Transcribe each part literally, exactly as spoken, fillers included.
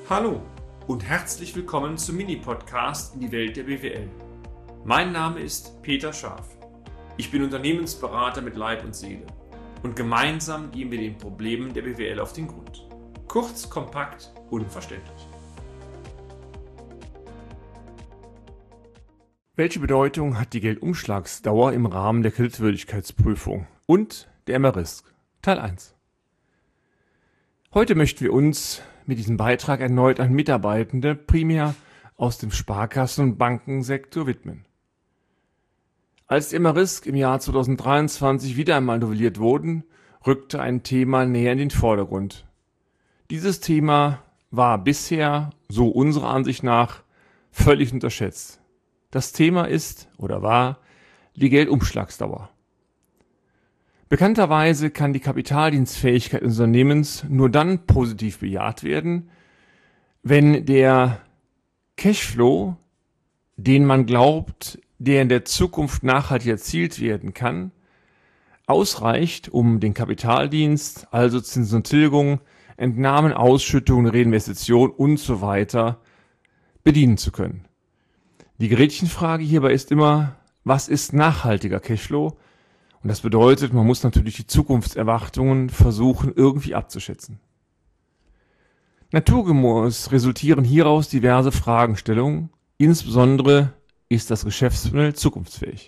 Hallo und herzlich willkommen zum Mini-Podcast in die Welt der B W L. Mein Name ist Peter Scharf. Ich bin Unternehmensberater mit Leib und Seele und gemeinsam gehen wir den Problemen der B W L auf den Grund. Kurz, kompakt, unverständlich. Welche Bedeutung hat die Geldumschlagsdauer im Rahmen der Kreditwürdigkeitsprüfung und der M A-Risk? Teil eins. Heute möchten wir uns mit diesem Beitrag erneut an Mitarbeitende, primär aus dem Sparkassen- und Bankensektor, widmen. Als die M A-Risk im Jahr zweitausenddreiundzwanzig wieder einmal novelliert wurden, rückte ein Thema näher in den Vordergrund. Dieses Thema war bisher, so unserer Ansicht nach, völlig unterschätzt. Das Thema ist oder war die Geldumschlagsdauer. Bekannterweise kann die Kapitaldienstfähigkeit des Unternehmens nur dann positiv bejaht werden, wenn der Cashflow, den man glaubt, der in der Zukunft nachhaltig erzielt werden kann, ausreicht, um den Kapitaldienst, also Zinsen und Tilgung, Entnahmen, Ausschüttungen, Reinvestition und so weiter bedienen zu können. Die Gretchenfrage hierbei ist immer, was ist nachhaltiger Cashflow? Und das bedeutet, man muss natürlich die Zukunftserwartungen versuchen, irgendwie abzuschätzen. Naturgemäß resultieren hieraus diverse Fragestellungen, insbesondere ist das Geschäftsmodell zukunftsfähig.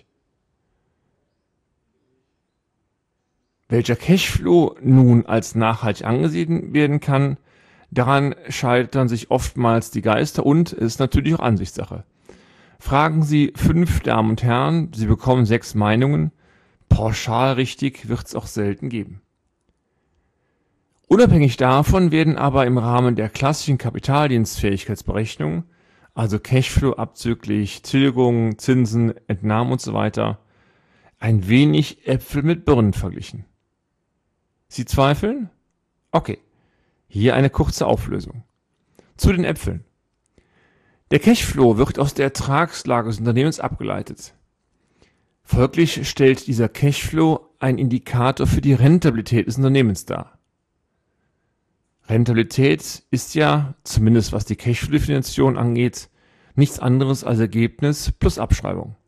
Welcher Cashflow nun als nachhaltig angesehen werden kann, daran scheitern sich oftmals die Geister und es ist natürlich auch Ansichtssache. Fragen Sie fünf Damen und Herren, Sie bekommen sechs Meinungen. Pauschal richtig wird es auch selten geben. Unabhängig davon werden aber im Rahmen der klassischen Kapitaldienstfähigkeitsberechnung, also Cashflow abzüglich Tilgung, Zinsen, Entnahmen und so weiter, ein wenig Äpfel mit Birnen verglichen. Sie zweifeln? Okay, hier eine kurze Auflösung. Zu den Äpfeln. Der Cashflow wird aus der Ertragslage des Unternehmens abgeleitet. Folglich stellt dieser Cashflow einen Indikator für die Rentabilität des Unternehmens dar. Rentabilität ist ja, zumindest was die Cashflow-Definition angeht, nichts anderes als Ergebnis plus Abschreibung.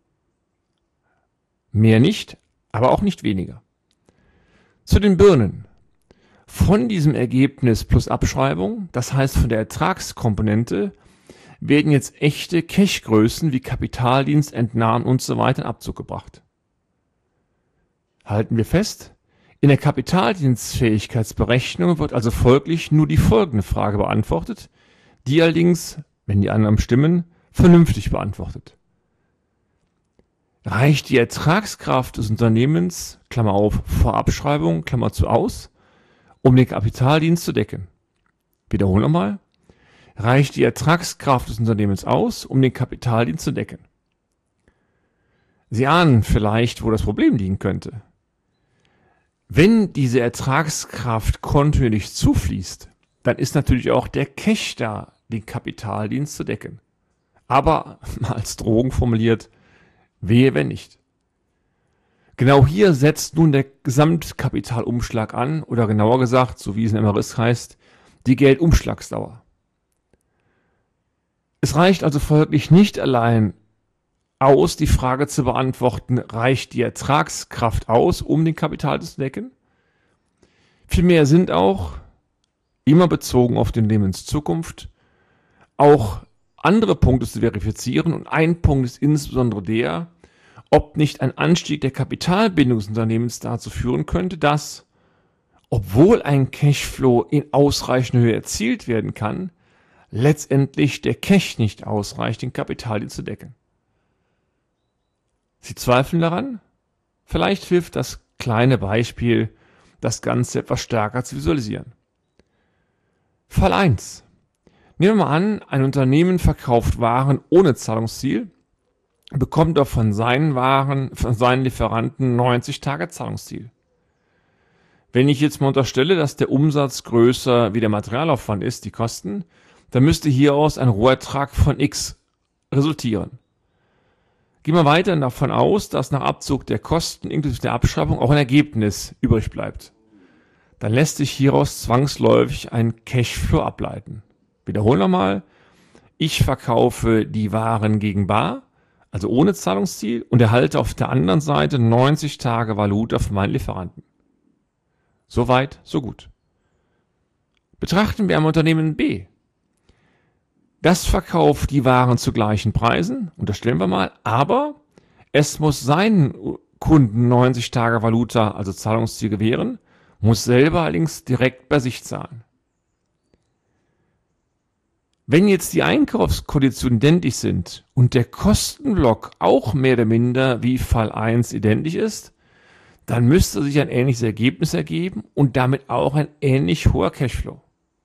Mehr nicht, aber auch nicht weniger. Zu den Birnen. Von diesem Ergebnis plus Abschreibung, das heißt von der Ertragskomponente, werden jetzt echte Cashgrößen wie Kapitaldienst, Entnahmen und so weiter in Abzug gebracht. Halten wir fest, in der Kapitaldienstfähigkeitsberechnung wird also folglich nur die folgende Frage beantwortet, die allerdings, wenn die Annahmen stimmen, vernünftig beantwortet. Reicht die Ertragskraft des Unternehmens, Klammer auf, vor Abschreibung, Klammer zu aus, um den Kapitaldienst zu decken? Wiederholen nochmal. Reicht die Ertragskraft des Unternehmens aus, um den Kapitaldienst zu decken? Sie ahnen vielleicht, wo das Problem liegen könnte. Wenn diese Ertragskraft kontinuierlich zufließt, dann ist natürlich auch der Cash da, den Kapitaldienst zu decken. Aber, mal als Drogen formuliert, wehe wenn nicht. Genau hier setzt nun der Gesamtkapitalumschlag an, oder genauer gesagt, so wie es in M A-Risk heißt, die Geldumschlagsdauer. Es reicht also folglich nicht allein aus, die Frage zu beantworten, reicht die Ertragskraft aus, um den Kapitaldienst zu decken? Vielmehr sind auch, immer bezogen auf die Unternehmenszukunft, auch andere Punkte zu verifizieren und ein Punkt ist insbesondere der, ob nicht ein Anstieg der Kapitalbindung des Unternehmens dazu führen könnte, dass, obwohl ein Cashflow in ausreichender Höhe erzielt werden kann, letztendlich der Cash nicht ausreicht, den Kapitaldienst zu decken. Sie zweifeln daran? Vielleicht hilft das kleine Beispiel, das Ganze etwas stärker zu visualisieren. Fall eins. Nehmen wir mal an, ein Unternehmen verkauft Waren ohne Zahlungsziel, bekommt auch von seinen Waren, von seinen Lieferanten neunzig Tage Zahlungsziel. Wenn ich jetzt mal unterstelle, dass der Umsatz größer wie der Materialaufwand ist, die Kosten, dann müsste hieraus ein Rohertrag von X resultieren. Gehen wir weiter davon aus, dass nach Abzug der Kosten inklusive der Abschreibung auch ein Ergebnis übrig bleibt. Dann lässt sich hieraus zwangsläufig ein Cashflow ableiten. Wiederhole nochmal. Ich verkaufe die Waren gegen bar, also ohne Zahlungsziel, und erhalte auf der anderen Seite neunzig Tage Valuta von meinen Lieferanten. Soweit, so gut. Betrachten wir einmal Unternehmen B. Das verkauft die Waren zu gleichen Preisen, unterstellen wir mal, aber es muss seinen Kunden neunzig Tage Valuta, also Zahlungsziel, gewähren, muss selber allerdings direkt bei sich zahlen. Wenn jetzt die Einkaufskonditionen identisch sind und der Kostenblock auch mehr oder minder wie Fall eins identisch ist, dann müsste sich ein ähnliches Ergebnis ergeben und damit auch ein ähnlich hoher Cashflow.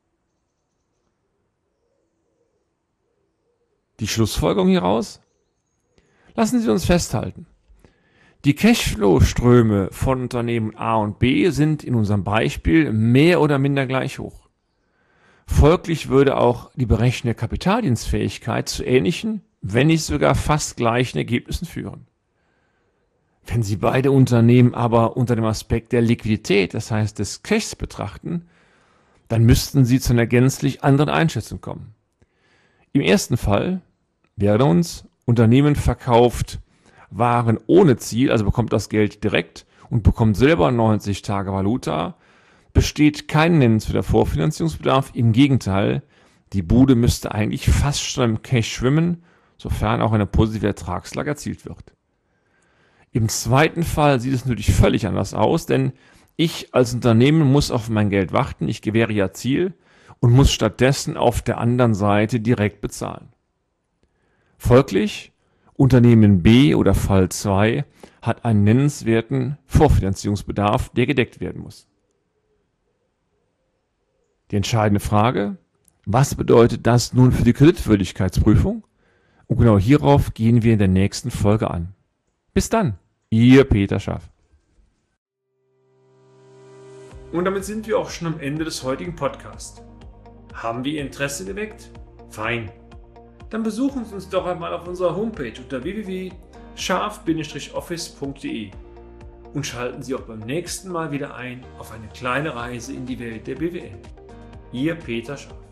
Die Schlussfolgerung hieraus? Lassen Sie uns festhalten. Die Cashflow-Ströme von Unternehmen A und B sind in unserem Beispiel mehr oder minder gleich hoch. Folglich würde auch die berechnete Kapitaldienstfähigkeit zu ähnlichen, wenn nicht sogar fast gleichen Ergebnissen führen. Wenn Sie beide Unternehmen aber unter dem Aspekt der Liquidität, das heißt des Cashs, betrachten, dann müssten Sie zu einer gänzlich anderen Einschätzung kommen. Im ersten Fall wäre uns, Unternehmen verkauft Waren ohne Ziel, also bekommt das Geld direkt und bekommt selber neunzig Tage Valuta, besteht kein nennenswerter Vorfinanzierungsbedarf. Im Gegenteil, die Bude müsste eigentlich fast schon im Cash schwimmen, sofern auch eine positive Ertragslage erzielt wird. Im zweiten Fall sieht es natürlich völlig anders aus, denn ich als Unternehmen muss auf mein Geld warten, ich gewähre ja Ziel und muss stattdessen auf der anderen Seite direkt bezahlen. Folglich, Unternehmen B oder Fall zwei hat einen nennenswerten Vorfinanzierungsbedarf, der gedeckt werden muss. Die entscheidende Frage, was bedeutet das nun für die Kreditwürdigkeitsprüfung? Und genau hierauf gehen wir in der nächsten Folge an. Bis dann, Ihr Peter Schaff. Und damit sind wir auch schon am Ende des heutigen Podcasts. Haben wir Ihr Interesse geweckt? Fein. Dann besuchen Sie uns doch einmal auf unserer Homepage unter w w w punkt scharf Bindestrich office punkt de und schalten Sie auch beim nächsten Mal wieder ein auf eine kleine Reise in die Welt der B W L. Ihr Peter Schaff.